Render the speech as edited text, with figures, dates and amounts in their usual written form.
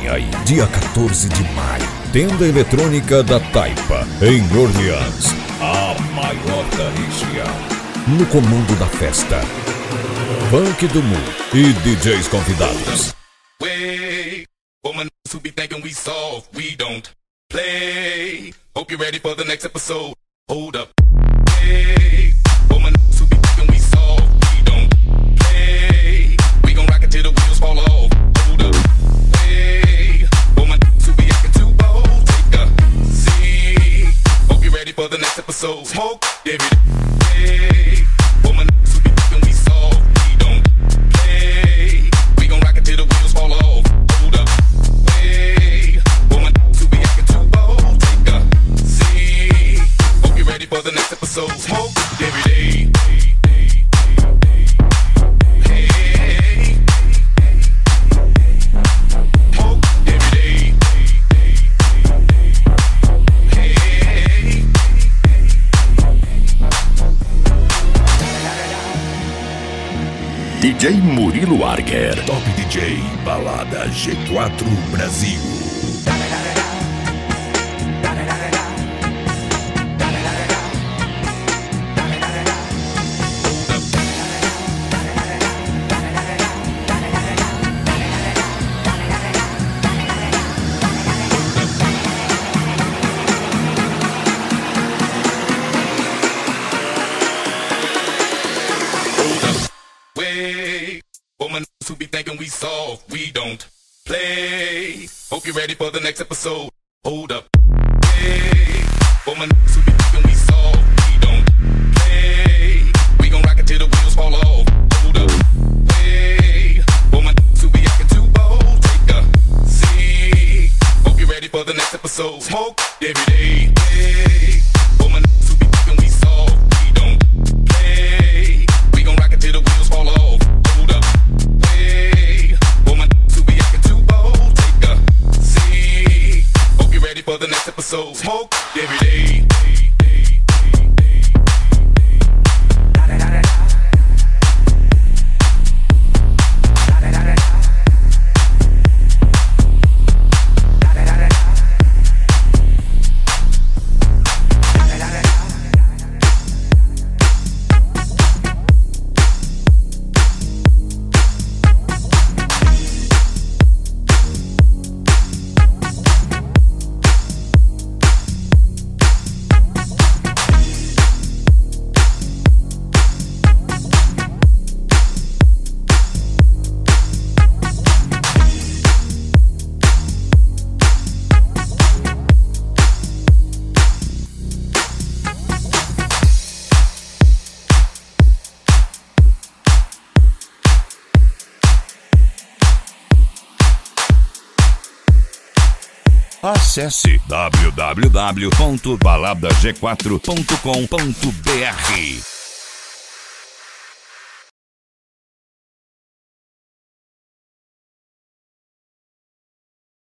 Vem aí, dia 14 de maio, Tenda Eletrônica da Taipa, em Orleans, a maior da região. No comando da festa, Funk do Mu e DJs convidados. Wait, woman who be thinking we soft, we don't play. Hope you're ready for the next episode. Hold up. Wait, woman who be thinking we soft, we don't play. We gon' rock it till the wheels fall off. Hold up. Wait, woman who be acting too bold, take a seat. Hope you're ready for the next episode. Smoke, David. Wait, woman who be thinking we soft, we don't play. We gon' rock it till the wheels fall off. Hold up. Hey, woman who be acting too bold, take a seat. Hope you're ready for the next episode. Smoke every day. Hey, smoke every day. Hey. DJ Murilo Arger. Top DJ Balada G4 Brasil. Wait, woman who be thinking we soft, we don't play. Hope you're ready for the next episode. Hold up. Hey, woman who be thinking we soft, we don't play. We gon' rock it till the wheels fall off. Hold up. Hey, woman who be acting too bold, take a seat. Hope you're ready for the next episode. Smoke every day. Hey, woman who be thinking we soft, we don't play. We gon' rock it till the wheels fall off. Hold up. Hey, woman who be acting too bold, take a seat. Hope you're ready for the next episode. Smoke every day. Acesse www.baladag4.com.br.